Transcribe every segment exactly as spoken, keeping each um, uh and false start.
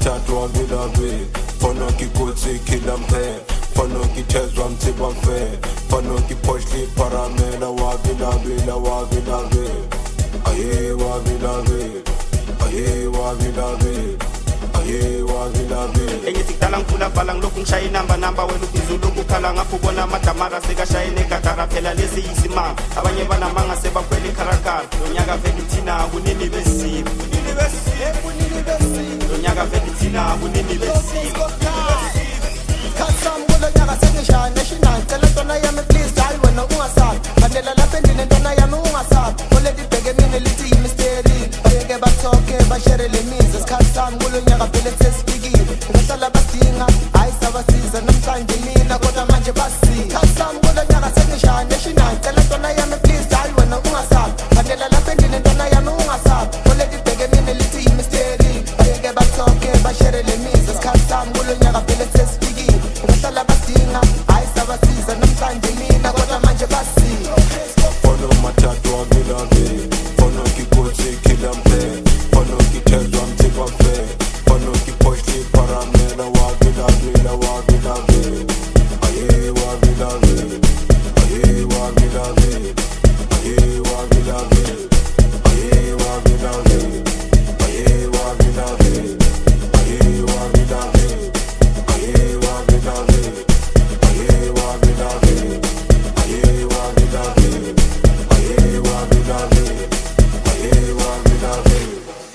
matatu avilavi Fono kikutsi kilampe Fono kitezwa mtiba fe Fono kiposhli paramela wavilavi la wavilavi Aye wavilavi Aye wavilavi Aye wavilavi Enye siktalang pula palang lokung shayi namba namba wenu pizulu kukala ngapubona matamara sega shayi nekatara phela lesi isima abanye banamanga sebakweli karakar lonyaka velitina kunini besiko kunini besiko kunini besiko lonyaka velitina kunini besiko Kasam gulo nyaka sengisha national tell tona yami please dai wena ungasap kanela lapha endini ntona yami ungasap ole dibheke mina lithi mystery bayeke bathoke bashere le mizi sikhatsam gulo nyaka phela sesifikile ngihlala badinga hayi sabasiza namhlanje mina kodwa manje basi kasam gulo nyaka sengisha national tell tona yami please dai wena ungasap kanela lapha endini ntona yami ungasap ole dibheke mina lithi mystery bayeke bathoke bashere le mizi sikhatsam gulo nyaka phela sesifikile ngihlala badinga hayi sabasiza namhlanje mina kodwa manje basi Fono matatu avilavi Fono kikutsi kilampe Fono kitezwa mtiba fe Fono kiposhli paramela wavilavi la wavilavi Aye wavilavi Aye wavilavi Aye wavilavi Aye wavilavi Aye wavilavi Aye wavilavi Aye wavilavi Aye wavilavi Aye wavilavi Aye wavilavi Aye wavilavi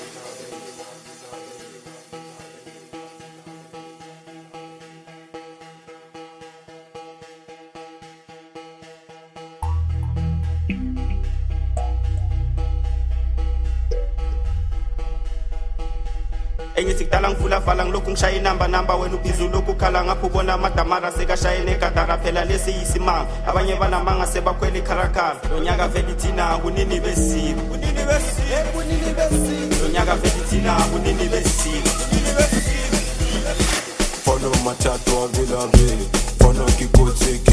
Enye siktalang pula palang lokung shayi namba namba wenu pizulu kukala ngapubona matamara sega shayi nekatara phela lesi isima abanye banamanga sebakweli karakar lonyaka velitina kunini besiko kunini besiko kunini besiko lonyaka velitina kunini besiko kunini besiko Fono matatu avilavi Fono kikutsi